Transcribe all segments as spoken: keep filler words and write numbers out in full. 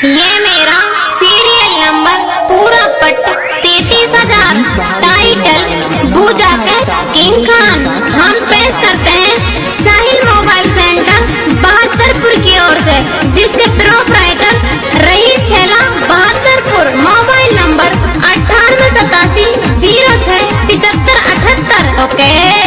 ये मेरा serial number पूरा पट तैतीस हजार टाइटल बूजा के किंग खान। हम पेश करते हैं साहिल मोबाइल सेंटर बहत्तरपुर की ओर से, जिसके प्रोपराइटर रईस छेला बहत्तरपुर। मोबाइल नंबर अट्ठानवे सतासी जीरो छह पिछहत्तर अठहत्तर। ओके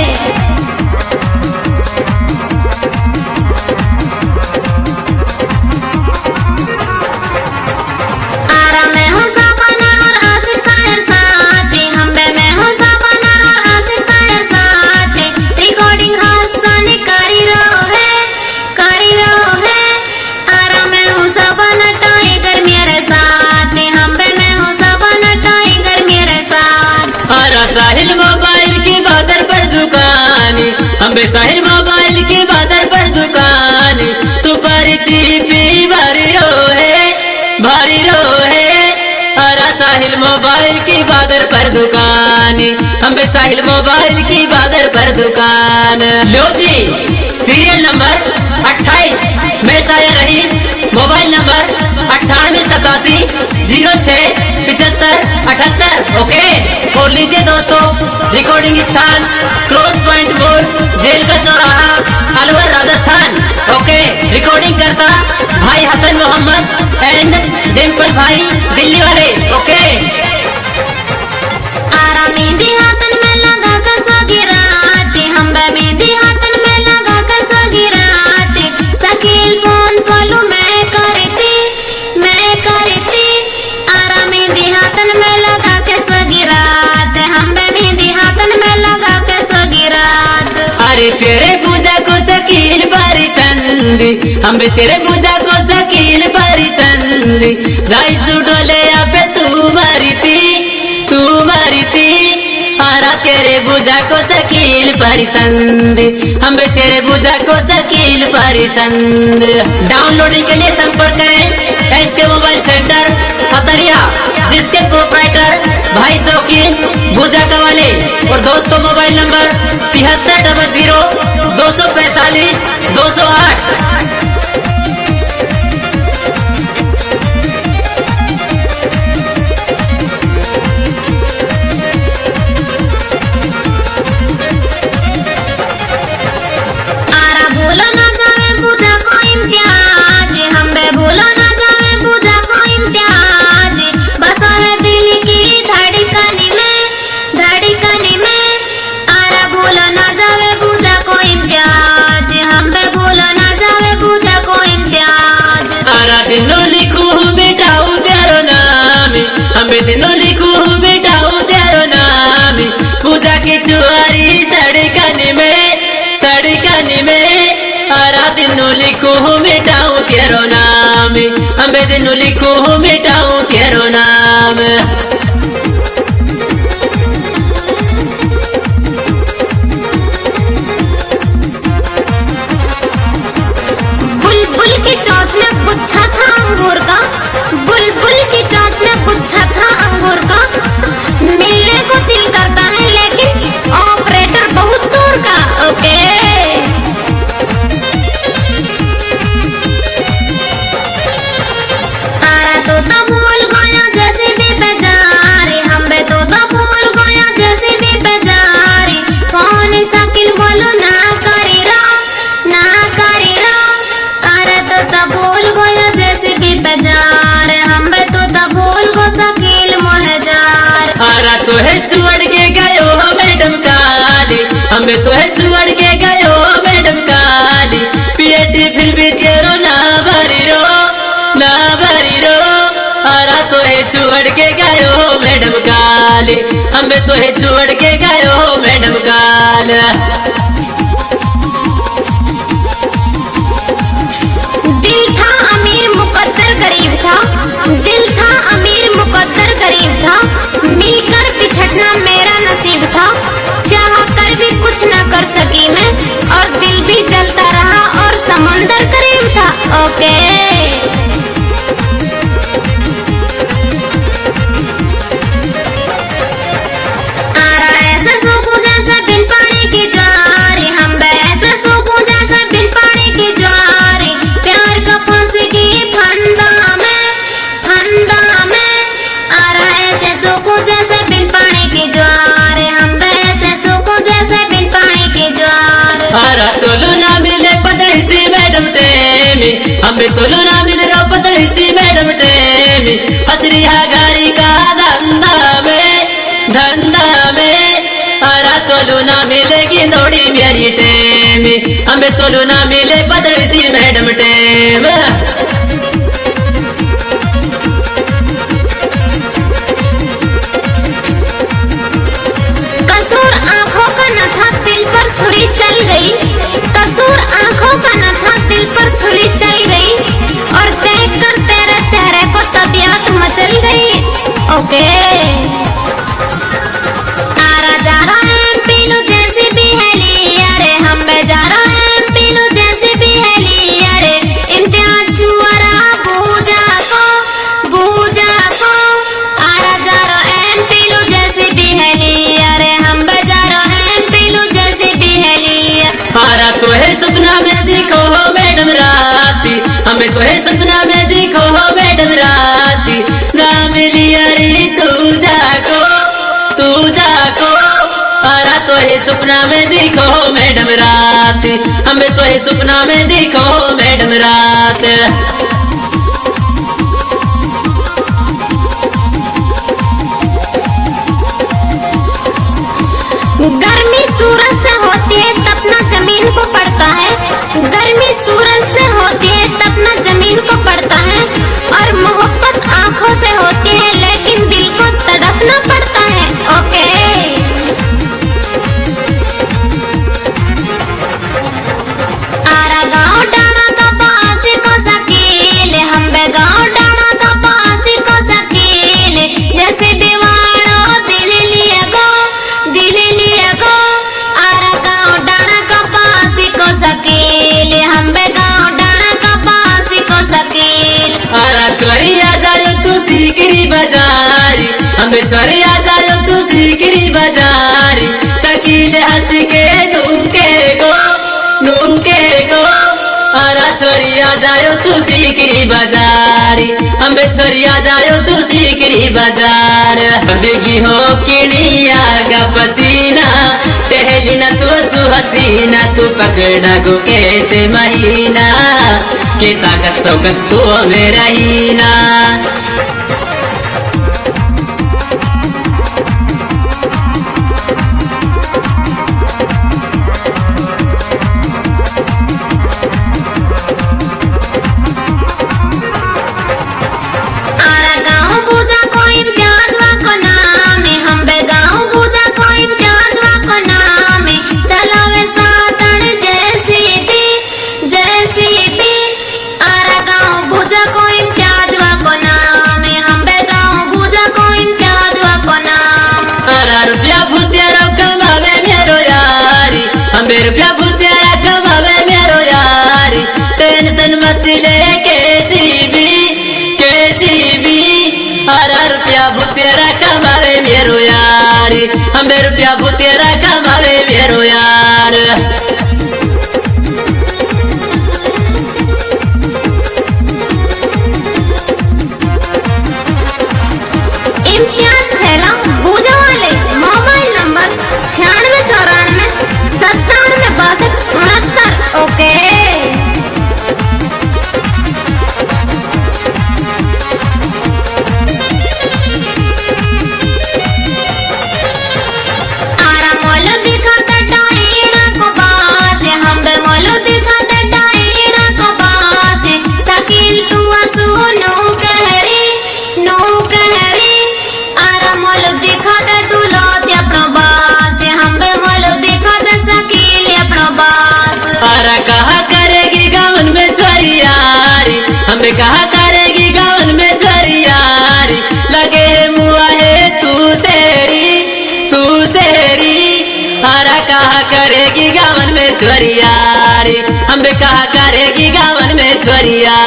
साहिल मोबाइल की बादर पर दुकान, अम्बे साहिल मोबाइल की बादर पर दुकान। सुपारी चीपी भारी रो है भारी रो है। अरा साहिल मोबाइल की बादर पर दुकान, अम्बे साहिल मोबाइल की बादर पर दुकान। लो जी सीरियल नंबर अट्ठाईस मैं साहिल रईस। मोबाइल नंबर अट्ठानवे सतासी जीरो छह पिछहत्तर अठहत्तर। ओके और लीजिए दोस्तों, रिकॉर्डिंग स्थान क्रॉस पॉइंट मोड़ जेल का चौराहा अलवर राजस्थान। ओके रिकॉर्डिंग करता भाई हसन मोहम्मद एंड डिम्पल भाई दिल्ली वाले। ओके आरा मेहंदी हाथन में लगा कर सगिराते, हम मेहंदी हाथन में लगा कर सगिराते। शकील फोन कॉलू मैं करती मैं करती। आरा मेहंदी हाथन में लगा के सगिरात, हम मेहंदी हाथन में लगा के सगिरात। अरे तेरे पूजा को शकील बारी संदी, हम तेरे पूजा को शकील बारी संदी। जाई सुडोले पे तू मारी थी तू मारी थी। आरा तेरे पूजा को शकील परिसंद, हम तेरे पूजा को शकील परिसंद। डाउनलोडिंग के लिए संपर्क करें एस के मोबाइल सेंटर खतरिया, जिसके प्रोपराइटर भाई शौकीन भुजा का वाले। और दोस्तों मोबाइल नंबर तिहत्तर डबल जीरो दो सौ पैतालीस दो सौ आठ। दिनों लिखू मिटाऊ तेरो नाम, हमें दिनों लिखू मिटाऊ तेरो नाम। पूजा की चुआरी सड़कन में सड़कन में। आरा दिनों लिखू मिटाऊ तेरो नाम, हमें दिनों लिखू मिटाऊ तेरो नाम। बुलबुल की चोंच में गुच्छा था अंगूर का, बुलबुल की चोंच में गुच्छा था अंगूर का। मिलने को दिल करता है लेकिन ऑपरेटर बहुत दूर का। ओके आरा तो तो भूल गया जैसे भी बेजारे, हम बे तो तो भूल गया जैसे भी बेजारे। कौन शकील बोलो ना करी रो ना करी रो। आरा तो तो भूल गया जैसे भी बेजार, हम बे तो तो भूल गो शकील मोहजार। आरा तो है छुड़ के गयो मैडम काली, हमें तो है छुड़ के गयो मैडम काली। पीएटी फिर भी तेरो ना भरी रो ना भरी रो। आरा तो है छुड़ के गयो मैडम काली, हमें तो है छुड़ के गयो मैडम काल। दिल था अमीर मुकद्दर गरीब था, दिल था अमीर मुकद्दर गरीब था। मिलकर बिछड़ना मेरा नसीब था, चाह कर भी कुछ न कर सकी मैं। और दिल भी जलता रहा और समुंदर करीब था। ओके आरा ऐसा सूखू जैसा बिन पानी की ज्वारी, हम ऐसा सूखू जैसा बिन पानी की ज्वारी। प्यार का फांसी की फंदा में हमें तोलो ना मिल रो पतली सी मैडम टेमी हसरी हा गाड़ी का धंधा में धंधा में आरा तोलो ना मिलेगी दौड़ी मेरी टेमी हमें तोलो ना मिले पतली सी मैडम टेम कसूर आंखों का न था दिल पर छुरी चल गई कसूर आंखों का न था दिल पर छुरी चल गई और देख कर तेरे चेहरे को तबीयत मचल गई ओके आरा जा रहा है पीलू जैसी भी है ली अरे हम जा रहा है पीलू जैसी भी है ली अरे इम्तिहान छुआरा बूझा को बूझा को आरा जा रहा है पीलू जैसी भी है ली अरे हम जा रहा है पीलू जैसी भी है ली आरा तो है सपना में देखो हो मैडम राती हमें तो है सपना में देखो हो मैडम राती ना मिली अरे तू जाको तू जाको आरा तो है सपना में देखो हो मैडम राती हमें तो है सपना में देखो हो मैडम रात गर्मी सूरज से होती है तपना जमीन को पड़ता है गर्मी सूरज से होती है तपना जमीन को पड़ता है और मोहब्बत आंखों से होती है लेकिन दिल को तड़पना पड़ता है ओके आरा गाँव डाना का पासी को सकील हम बे गाँव डाना का पासी को सकील जैसे दीवारो दिल लिए गो दिल लिए गो आरा गाँव डाना का पासी को सकील हम बे गाँव डाना का पासी को सकील आरा छोरिया जायो तू सीकरी बाजारी हमें छोरिया जायो तू सीकरी बाजारी सकील हंस के नूके गो नूके गो आरा छोरिया जायो तू सीकरी बाजारी हमें छोरिया जायो तू सीकरी बाजार बेगी हो किड़िया का पसीना टहली ना तू सुहसीना तू पकड़ा गो कैसे महीना के ताकत सौकत तू मेरा ही ना आरा गाँव बूझा को इम्तियाज वा को नाम है हम बे गाँव बूझा को इम्तियाज वा को नाम है चलावे सातन जैसी भी जैसी भी आरा गाँव बूझा को इम्तियाज वा को नाम है हम बे गाँव बूझा को इम्तियाज वा को नाम आरा रुपया भूतेरा कमावे मेरो यारी हमें रुपया भूतेरा कमावे मेरो यारी टेंशन मत ले कैसी भी कैसी भी आरा रुपया भूतेरा कमावे मेरो यारी हमें रुपया भूतेरा कमावे मेरो यार इम्तियाज छेला बूझा वाले मोबाइल नंबर छियानवे चौरानवे सत्तानवे बासठ उनहत्तर ओके आरा मोलो दिखाते डाइना को बास हम बे मोलो दिखाते डाइना को बास सकील तू सुनो कहरी नो कहरी आरा मोलो दिखाते तू लोते अपनो बास हम बे मोलो दिखाते सकील अपनो बास आरा कहा करेगी गावन में छोरी यारी हमें कहा करेगी गावन में छोरी यारी लगे है मुआ है तू सेरी तू सेरी आरा कहा करेगी गावन में छोरी यारी हमें कहा करेगी गावन में छोरी यारी